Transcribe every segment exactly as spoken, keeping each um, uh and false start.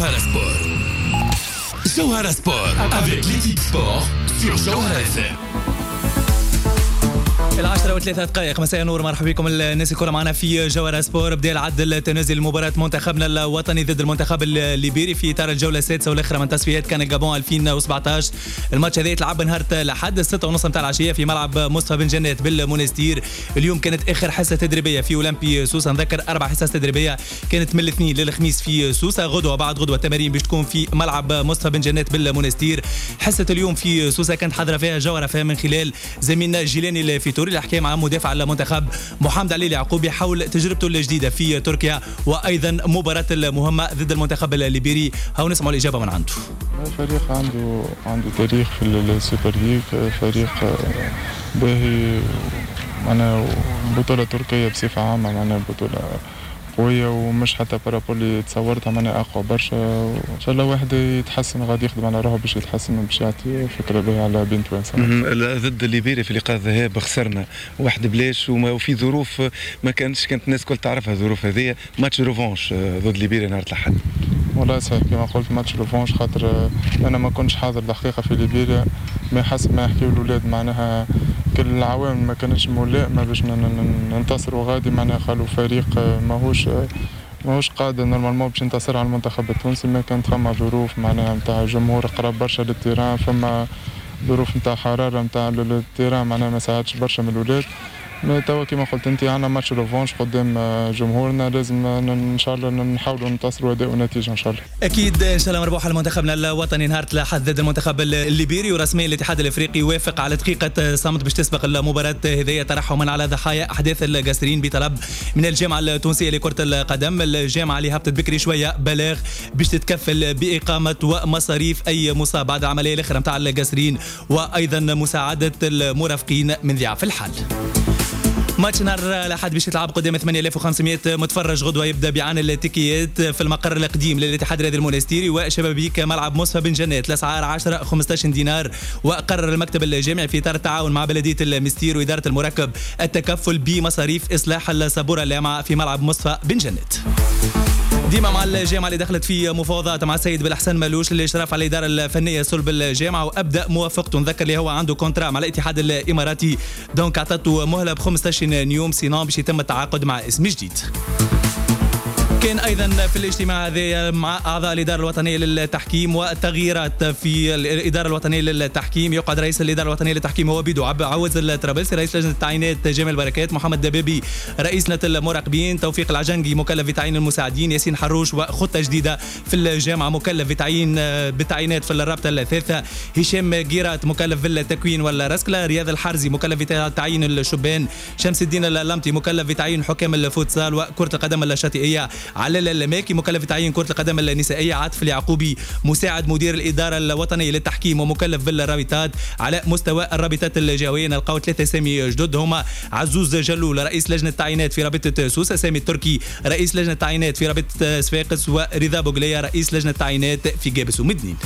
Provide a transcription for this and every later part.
Jawhara Sport. Jawhara Sport avec l'équipe sport sur Jawhara إف إم. العشرة وثلاثة دقائق مساء نور، مرحبا بكم الناس الكل معنا في جوهرة سبور. بدأ العد التنازل مباراة منتخبنا الوطني ضد المنتخب الليبيري في إطار الجولة السادسة والأخيرة من تصفيات كان الجابون ألفين وسبعطاش. الماتش هذا يتلعب نهار الأحد الستة ونص متاع العشية في ملعب مصطفى بن جنات بالمونستير. اليوم كانت آخر حصة تدريبية في أولمبي سوسة، نذكر أربع حصص تدريبية كانت من الاثنين للخميس في سوسة. غدوة بعد غدوة التمارين باش تكون في ملعب مصطفى بن جنات بالمونستير. حصة اليوم في سوسة كانت حاضرة فيها جوهرة فيها من خلال زميلنا جيلاني الفيتوري اللي حكى مع مدافع المنتخب محمد علي اليعقوبي حول تجربته الجديدة في تركيا وأيضا مباراة المهمة ضد المنتخب الليبيري. هاو نسمعوا الإجابة من عنده. فريق عنده عنده تاريخ في السوبر ليج، فريق باهي، معناها بطولة تركيا بصفة عامة معناها بطولة قوية ومش حتى بارابول اللي تصورتها معناها أقوى برشا. إن شاء الله واحد يتحسن غادي يخدم على روحه باش يتحسن باش يعطي فكرة باهية على بين توانسة. ضد الليبيري في لقاء الذهاب خسرنا واحد بلاش وفي ظروف ما كانتش كانت الناس كل تعرفها الظروف هذه. ماتش ريفونش ضد الليبيري نهار الأحد. والله صحيح كما قلت ماتش ريفونش، خاطر أنا ما كنتش حاضر الحقيقة في ليبيريا، ما حسب ما يحكيوا الأولاد معناها كل العوامل ما كانتش ملائمة باش ننتصروا غادي. معناها خلوا فريق ماهوش ماهوش قادر نورمالمون باش ينتصر على المنتخب التونسي. ما كانت فما ظروف معناها نتاع جمهور قراب برشا للتيران، فما ظروف نتاع حرارة نتاع التيران معناها ما ساعدش برشا من الأولاد. توا كما قلت انت عندنا ماتش ريفونش قدام جمهورنا، لازم ان شاء الله نحاولوا ننتصروا اداء ونتيجه ان شاء الله. اكيد ان شاء الله مربوحه لمنتخبنا الوطني نهار الأحد ضد المنتخب الليبيري. ورسميا الاتحاد الافريقي وافق على دقيقه صمت باش تسبق المباراه هذه ترحما على ضحايا احداث القاسرين بطلب من الجامعه التونسيه لكره القدم. الجامعه اللي هبطت بكري شويه بلاغ باش تتكفل باقامه ومصاريف اي مصاب بعد العمليه الاخرى نتاع القاسرين وايضا مساعده المرافقين من ضعف الحال. ماتش نهار الأحد باش يتلعب قدام ثمانية آلاف وخمسمائة متفرج. غدوة يبدأ بعان التيكيات في المقر القديم للاتحاد الرياضي المونستيري وشبابيك ملعب مصطفى بن جنات. الأسعار عشرة خمسطاش دينار. وقرر المكتب الجامعي في إطار التعاون مع بلدية المستير وإدارة المركب التكفل بمصاريف إصلاح السبورة اللامعة في ملعب مصطفى بن جنات. ديما مع الجامعة اللي دخلت في مفاوضات مع السيد بالحسن مالوش للإشراف على الإدارة الفنية صلب الجامعة وأبدأ موافقته. نذكر اللي هو عنده كونترا مع الاتحاد الإماراتي، دونك أعطته مهلة ب خمسطاش يوم سينام باش يتم التعاقد مع اسم جديد. كان ايضا في الاجتماع هذا مع اعضاء الاداره الوطنيه للتحكيم والتغييرات في الاداره الوطنيه للتحكيم. يقعد رئيس الاداره الوطنيه للتحكيم هو بيدو عوز الطرابلسي، رئيس لجنه التعيينات جمال بركات، محمد دبابي رئيس لجنه المراقبين، توفيق العجنقي مكلف بتعيين المساعدين، ياسين حروش وخطه جديده في الجامعه مكلف بتعيين بالتعيينات في الرابطه الثالثه، هشام قيرات مكلف بالتكوين والرسكله، رياض الحرزي مكلف بتعيين الشبان، شمس الدين اللمتي مكلف بتعيين حكام الفوتسال وكره القدم الشاطئيه، علي الماكي مكلف بتعيين كرة القدم النسائية، عاطف اليعقوبي مساعد مدير الإدارة الوطنية للتحكيم ومكلف بالرابطات. على مستوى الرابطات الجوية نلقاو ثلاثة اسامي جدد هما عزوز جلول رئيس لجنة التعيينات في رابطة سوسة، سامي التركي رئيس لجنة التعيينات في رابطة صفاقس، ورضا بوغليا رئيس لجنة التعيينات في جابس ومدنين.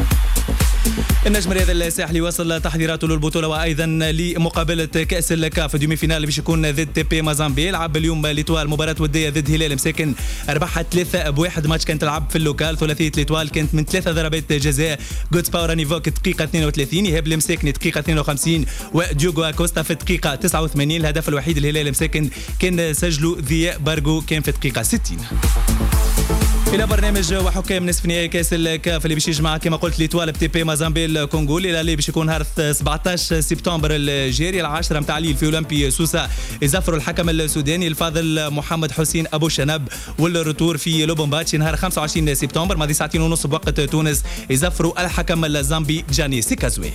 النجم الرياضي الساحلي وصل تحضيراته للبطوله وايضا لمقابله كاس الكاف دومي فينال اللي باش يكون ضد تي بي مازامبي. يلعب اليوم ليتوال مباراه وديه ضد هلال مساكن، ربحها ثلاثة بواحد. ماتش كانت تلعب في اللوكال، ثلاثيه ليتوال كانت من ثلاثه ضربات جزاء. جودز باور نيفوك دقيقه اثنين وثلاثين، يهاب المساكني دقيقه اثنين وخمسين، وديوغو اكوستا في دقيقه تسعة وثمانين. الهدف الوحيد الهلال مساكن كان سجله ضياء بارغو كان في دقيقه ستين. الى برنامج وحكام نصف نهائي كاس الكاف اللي باش يجمع كما قلت ليتوال بتي بي مازامبي الكونغولي اللي باش يكون نهار سبعطاش سبتمبر الجاري العاشرة متاع ليل في اولمبي سوسة. يزفروا الحكم السوداني الفاضل محمد حسين ابو شنب، والرتور في لوبومباتشي نهار خمسة وعشرين سبتمبر ماضي ساعتين ونص بوقت تونس. يزفروا الحكم الزامبي جاني سيكازوي.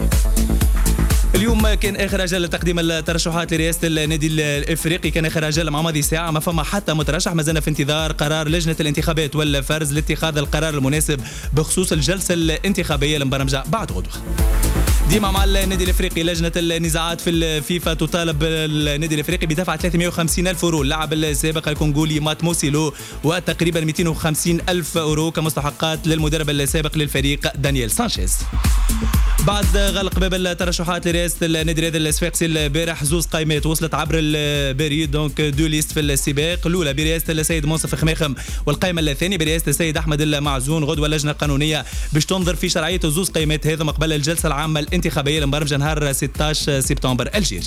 اليوم كان اخر اجل لتقديم الترشحات لرئاسه النادي الافريقي، كان اخر اجل مع ماضي ساعه، ما فما حتى مترشح، ما زلنا في انتظار قرار لجنه الانتخابات والفرز لاتخاذ القرار المناسب بخصوص الجلسه الانتخابيه المبرمجه بعد غدوه. ديما مع النادي الافريقي، لجنه النزاعات في الفيفا تطالب النادي الافريقي بدفع ثلاثمائة وخمسين ألف اورو اللاعب السابق الكونغولي مات موسيلو، وتقريبا مئتين وخمسين ألف اورو كمستحقات للمدرب السابق للفريق دانيال سانشيز. بعد غلق باب الترشحات لرئاسة النادي هذا الصفاقسي البارح زوز قائمات وصلت عبر البريد دونك دو ليست في السباق، الأولى برئاسة السيد منصف خماخم والقائمة الثانية برئاسة السيد أحمد المعزون. غدوة اللجنة القانونية باش تنظر في شرعية زوز قائمات هذا قبل الجلسة العامة الانتخابية المبرمجة نهار ستة عشر سبتمبر الجاري.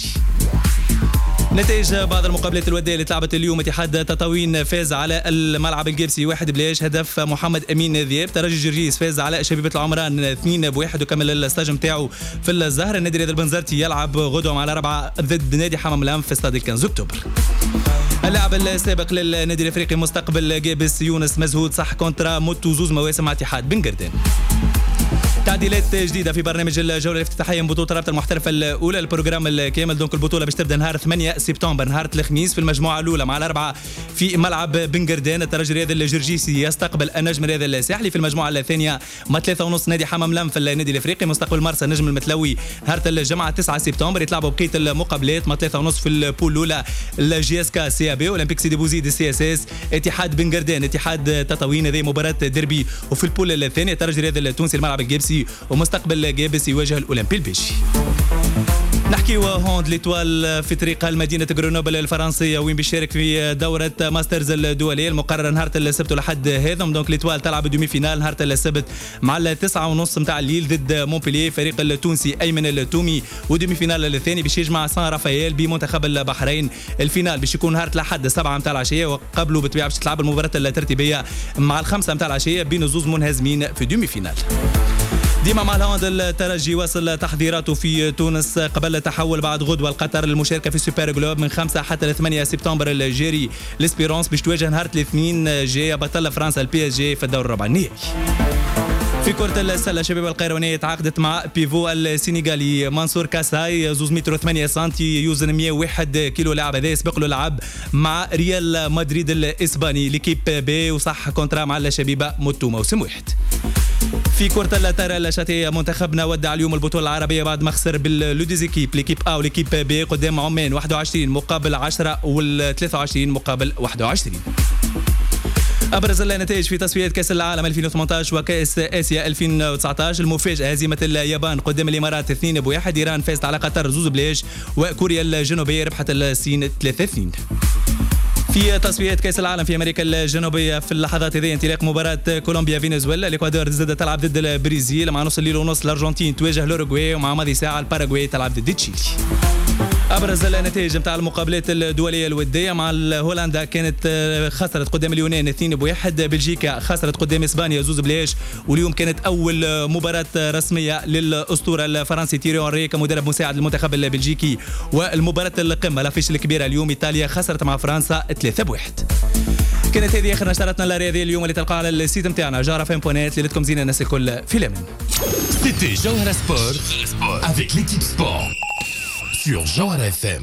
نتائج بعض المقابلات الودية اللي تلعبت اليوم: اتحاد تطاوين فاز على الملعب الجبسي واحد بلاش، هدف محمد امين ذياب. ترجي جرجيس فاز على شبيبة العمران اثنين بواحد وكمل الستاج نتاعو في الزهر. النادي الرياضي البنزرتي يلعب غدوة على ربعة ضد نادي حمام الأنف في استاد الخامس أكتوبر. اللاعب السابق للنادي الافريقي مستقبل جابس يونس مزهود صح كونترا موتو زوز مواسم مع اتحاد بن قردان. تعديلات جديدة في برنامج الجولة الافتتاحية من بطولة رابطة المحترفة الأولى، البروجرام الكامل. دونك البطولة باش تبدأ نهار ثمانية سبتمبر نهار الخميس في المجموعة الأولى مع الأربعة في ملعب بن قردان. الترجي الرياضي الجرجيسي يستقبل النجم الرياضي الساحلي. في المجموعة الثانية مع ثلاثة ونص نادي حمام لم في النادي الافريقي مستقبل مرسى النجم المتلوي نهار الجمعة تسعة سبتمبر. يتلعبوا بقية المقابلات مع ثلاثة ونص في البول الأولى الجي اس كا سي بي اولمبيك سيدي بوزيد السي اس اس اتحاد بن قردان اتحاد تطاوين. هذه مباراة ديربي. وفي البول الثانية الترجي الرياضي التونسي الملعب الجبسي ومستقبل جابس يواجه الأولمبي البيشي. نحكي وهوند ليتوال في طريقها لمدينة غرونوبل الفرنسية وين بيشارك في دورة ماسترز الدولية المقررة نهار السبت ولحد هذا. دونك ليتوال تلعب دومي فينال نهار السبت مع التسعة ونص متاع الليل ضد مونبلييه فريق التونسي أيمن التومي. ودومي فينال الثاني باش يجمع سان رافائيل بمنتخب البحرين. الفينال باش يكون نهار الأحد سبعة متاع العشية وقبله بالطبيعة باش تلعب المباراة الترتيبية مع الخمسة متاع العشية بين زوز منهزمين في دومي فينال. ديما مع الهوند الترجي واصل تحضيراته في تونس قبل التحول بعد غدوة القطر للمشاركة في السوبر جلوب من خمسة حتى ثمانية سبتمبر الجاري. ليسبيرونس باش تواجه نهار الاثنين جاي بطل فرنسا البي اس جي في الدور الربع النهائي. في كرة السلة شباب القيروانية تعاقدت مع بيفو السينيغالي منصور كاساي زوز متر وثمانية سنتي يوزن مئة وواحد كيلو. لاعب هذا يسبق له لعب مع ريال مدريد الإسباني ليكيب بي وصح كونترا مع الشبيبة موتو موسم واحد. في كرة الطائرة الشاطئية منتخبنا ودع اليوم البطولة العربية بعد ما خسر باللوديزيكيب ليكيب أ وليكيب بي قدام عمان واحد وعشرين مقابل عشرة وال23 مقابل واحد وعشرين. أبرز النتائج في تصفيات كأس العالم ألفين وثمانية عشر وكأس آسيا ألفين وتسعة عشر. المفاجأة هزيمة اليابان قدام الإمارات اثنين بواحد. إيران فازت على قطر زوز بلاش. وكوريا الجنوبية ربحت الصين ثلاثة اثنين. في تصفيات كأس العالم في أمريكا الجنوبية في اللحظات هذه انطلاق مباراة كولومبيا فنزويلا. الإكوادور زاد تلعب ضد البرازيل. مع نص الليل ونص الأرجنتين تواجه الأوروغواي ومع ماضي ساعة الباراغواي تلعب ضد تشيلي. أبرز النتائج نتاع المقابلات الدولية الودية مع هولندا كانت خسرت قدام اليونان اثنين بواحد. بلجيكا خسرت قدام إسبانيا زوز بلاش. واليوم كانت أول مباراة رسمية للأسطورة الفرنسي تيري أونري كمدرب مساعد للمنتخب البلجيكي. والمباراة القمة الافيش الكبيرة اليوم إيطاليا خسرت مع فرنسا ثلاثة بواحد. كانت هذه آخر نشرتنا الرياضية اليوم اللي تلقاها على السيت نتاعنا جوهرة فام بوينت. ليلتكم زينة الناس الكل في الأمان. C'était Jawhara Sport avec l'équipe sport sur Jawhara F M.